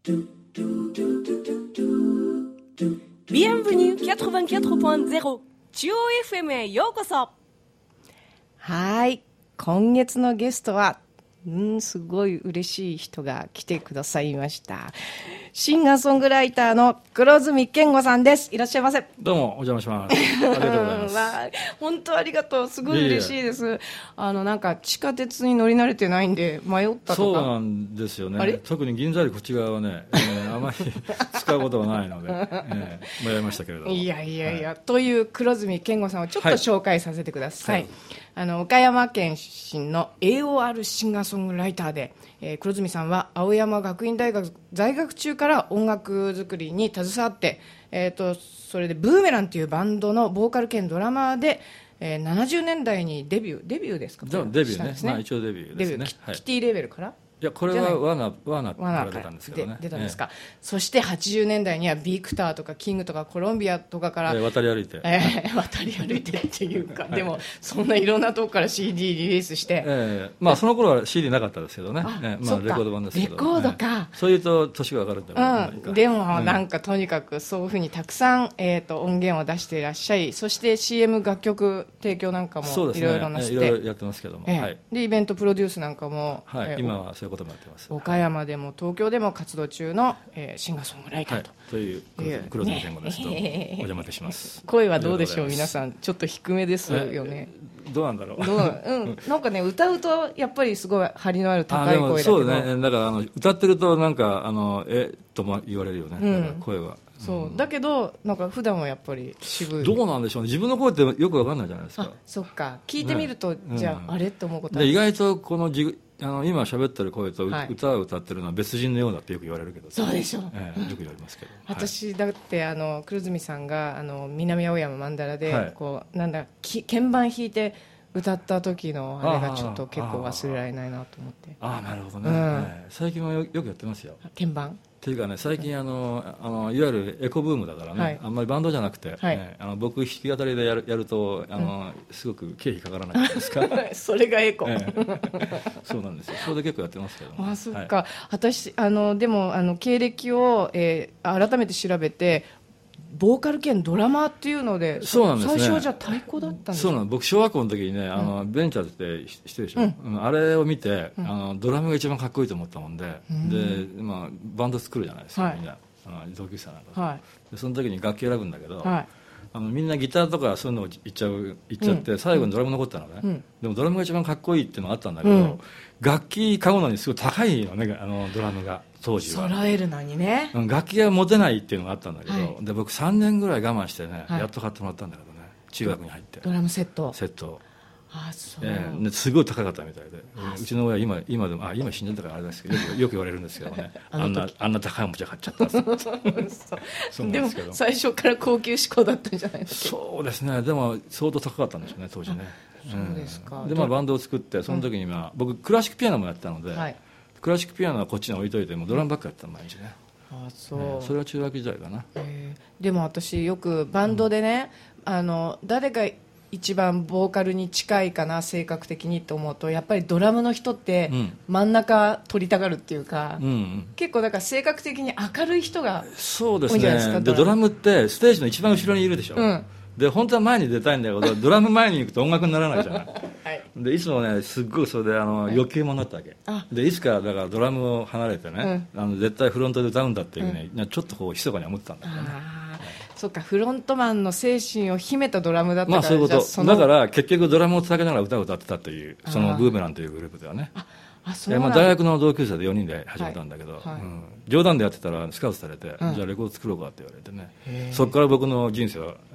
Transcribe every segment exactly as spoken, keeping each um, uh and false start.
Bienvenueきゅうじゅうよんてんゼロ中央 エフエム へようこそ。はい、今月のゲストはうんすごい嬉しい人が来てくださいました。シンガーソングライターの黒住健吾さんです。いらっしゃいませ。 どうもお邪魔します。ありがとうございます。 わ本当ありがとう。すごい嬉しいです。いえいえあのなんか地下鉄に乗り慣れてないんで迷ったとか。 そうなんですよね。特に銀座よりこっち側はね、えー、あまり使うことがないので、えー、迷いましたけれども。 いやいやいや、はい、という黒住健吾さんをちょっと紹介させてください。はい、あの岡山県出身の エーオーアール シンガーソングライターで、えー、黒住さんは青山学院大学在学中から音楽作りに携わって、えー、とそれでブーメランというバンドのボーカル兼ドラマーで、えー、ななじゅうねんだいにデビューデビューですか。 デビュー ね, ね、まあ、一応デビューですね。 デビュー、はい、キティレーベルからいやこれはワーナーワーナーから出たんですけどね。 出たんですか、ええ、そしてはちじゅうねんだいにはビクターとかキングとかコロンビアとかから、 えー、渡り歩いて、 えー、渡り歩いてっていうか、はい、でもそんないろんなとこから シーディー リリースして、 えーまあ、その頃は シーディー なかったですけどね。あ、えーまあ、レコード版ですけど、 レコードか、 ね、そういうと年が分かるんだろう、 うん、でもなんかとにかくそういうふうにたくさん、えー、と音源を出していらっしゃい、そして シーエム 楽曲提供なんかもいろいろなして、 いろいろやってますけども、 えーはい、 でイベントプロデュースなんかも、 はいえー、 今はそういうこともやってます。 岡山でも東京でも活動中の、えー、シンガーソングライターと、 はい、という黒住健吾ですと、ね、お邪魔いたします。 声はどうでしょう皆さん、ちょっと低めですよね。 どうなんだろう。 どう、うん、なんかね歌うとやっぱりすごい張りのある高い声だけど、 そうね、だからあの歌ってるとなんかあのえとも言われるよね、うん、声は。 そう、うん、だけどなんか普段はやっぱり渋い。 どうなんでしょうね、自分の声ってよく分かんないじゃないですか。 あ、そっか、聞いてみると、ね、じゃあ、うん、あれって思うことある。 る。 意外とこのじあの今喋ってる声と、 はい、 歌を歌ってるのは別人のようだってよく言われるけど。 そうでしょう、 えー、よく言われますけど。 私だってあの黒住さんがあの南青山曼荼羅で、はい、こうなんだき鍵盤弾いて歌った時のあれがちょっと結構忘れられないなと思って。 ああ、なるほどね、うん、最近は よ, よくやってますよ鍵盤っていうかね、最近あのあのいわゆるエコブームだからね、はい、あんまりバンドじゃなくて、はい、ね、あの僕弾き語りでやる、やるとあの、うん、すごく経費かからないじゃないですかそれがエコ、ええ、そうなんですよ。それで結構やってますけど、ね、 あ、そっか、はい、私あのでもあの経歴を、えー、改めて調べてボーカル兼ドラマーっていうので、 そうなんですね、 最初はじゃあ太鼓だったんですか。 そうなんです。僕小学校の時にね、あの、うん、ベンチャーって知ってるでしょ、うん、あれを見て、うん、あのドラムが一番かっこいいと思ったもんで、うん、で、まあ、バンド作るじゃないですか、はい、みんなあの同級生なんか、はい、でその時に楽器選ぶんだけど、はい、あのみんなギターとかそういうのをいっちゃういっちゃって、うん、最後にドラム残ったのね、うん、でもドラムが一番かっこいいっていうのがあったんだけど、うん、楽器買うのにすごい高いのね、あのドラムが当時は揃えるのにね、 楽器が持てないっていうのがあったんだけど、はい、で僕さんねんぐらい我慢してね、はい、やっと買ってもらったんだけどね、中学に入ってドラムセットセットあ、そう、 えー、すごい高かったみたいで、うちの親今今でもあ今死んじゃったからあれですけどよく、よく言われるんですけどねあんなあんな高いおもちゃ買っちゃったそうでも最初から高級志向だったんじゃないですか。 そうですね、でも相当高かったんですよね当時ね。 そうですか、 うん、でまあバンドを作ってその時に、まあ、うん、僕クラシックピアノもやってたので、はい、クラシックピアノはこっちに置いといてもドラムばっかやってた毎日ね。 あ、そう、 えー、それは中学時代かな。 えー、でも私よくバンドでね、うん、あの誰が一番ボーカルに近いかな性格的にと思うとやっぱりドラムの人って真ん中取りたがるっていうか、うんうん、結構だから性格的に明るい人が多いんじゃないですか。 そうですね、でドラムってステージの一番後ろにいるでしょ、うん、で本当は前に出たいんだけどドラム前に行くと音楽にならないじゃない、はい、でいつもねすっごいそれであの、はい、余計者だったわけで、いつかだからドラムを離れてね、うん、あの絶対フロントで歌うんだっていうね、うん、ちょっとこう密かに思ってたんだけどね。 そうか、フロントマンの精神を秘めたドラムだったから、 まあそういうこと、だから結局ドラムを叩きながら歌を歌ってたというそのブーメランというグループではね。ああ、そうなんだ。大学の同級生でよにんで始めたんだけど、はいはい、うん、冗談でやってたらスカウトされて、うん、じゃあレコード作ろうかって言われてね、そこから僕の人生は、うん、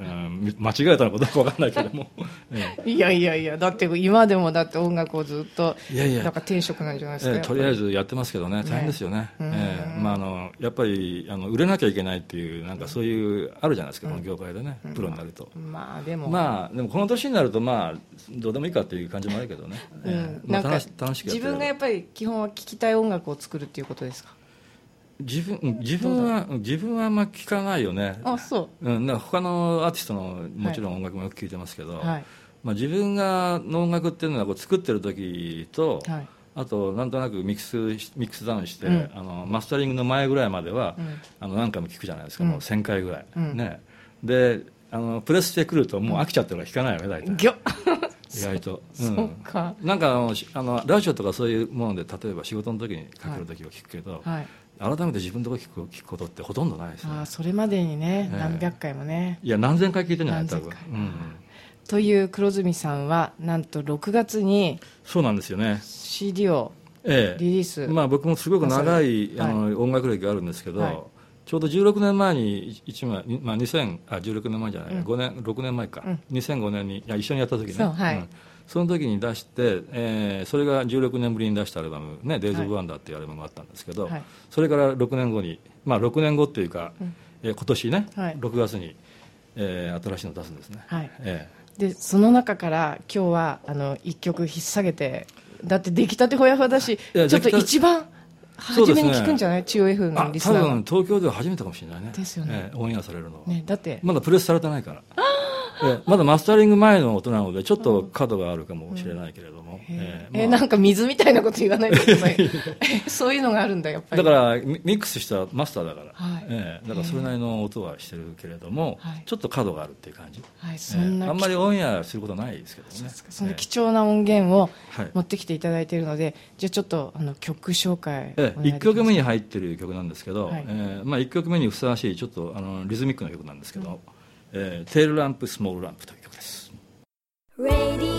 間違えたのかどうか分かんないけども、 うん、いやいやいや、だって今でもだって音楽をずっといやいやなんか転職なんじゃないですか、 えー、とりあえずやってますけどね、大変ですよね、ね、えーまあ、あのやっぱりあの売れなきゃいけないっていうなんかそういうあるじゃないですか、うん、この業界でね、プロになると、 うん、まあでもまあでもこの年になるとまあどうでもいいかっていう感じもあるけどね、うん、えーまあ、楽し楽しくやってる。 自分がやっぱり基本は聴きたい音楽を作るっていうことですか。 自分, 自分は自分はあんま聞かないよね。 あ、そう、 うん、なんか他のアーティストのもちろん音楽もよく聞いてますけど、はい、まあ、自分がの音楽っていうのはこう作ってる時と、はい、 あとなんとなくミックスミックスダウンして、うん、あのマスタリングの前ぐらいまでは、うん、あの何回も聴くじゃないですか、うん、もうせんかいぐらい、うん、ね、であのプレスしてくるともう飽きちゃってるから聴かないよね大体、意外と、うん、そうか、なんかあのあのラジオとかそういうもので例えば仕事の時にかける時は聞くけど、はいはい、改めて自分のとこ聞く聞くことってほとんどないですね。 あ、それまでにね、えー、何百回もね、 いや何千回聞いてるんじゃない多分、うん、 という黒住さんはなんとろくがつにそうなんですよねシーディー をリリース、ええ、 まあ、僕もすごく長い、はい、あの音楽歴があるんですけど、はい、ちょうどじゅうろくねんまえにいちまい、まあ、にせんあじゅうろくねんまえじゃない、うん、ごねんろくねんまえか、うん、にせんごねんにいや一緒にやった時ね、そう、はい、うん、その時に出して、えー、それがじゅうろくねんぶりに出したアルバム、ね、デイズ・オブ・ワンダーっていうアルバムがあったんですけど、はい、それからろくねんごに、まあ、ろくねんごっていうか、うん、えー、今年ね、はい、ろくがつに、えー、新しいのを出すんですね、はい、えー、でその中から今日はあのいっきょく引っ提げて、だって出来たてほやほやだし、ちょっと一番初めに聞くんじゃない、中央 エフ のリスナーは。 多分東京では初めてかもしれないね。 ですよね、 えー、オンエアされるのは、 ね、だってまだプレスされてないからえまだマスタリング前の音なのでちょっと角があるかもしれないけれども、うん、 えーまあ、えなんか水みたいなこと言わないでくださいそういうのがあるんだやっぱり。 だからミックスしたマスターだから、はい、えー、だからそれなりの音はしてるけれども、はい、ちょっと角があるっていう感じ、はい、そんな、えー、あんまりオンエアすることないですけどね。 その貴重な音源を持ってきていただいているので、はい、じゃあちょっとあの曲紹介お願いできますか。 いっきょくめに入ってる曲なんですけど、はい、えーまあ、いっきょくめにふさわしいちょっとあのリズミックな曲なんですけど、うん、えー、テールランプスモールランプという曲です。Radio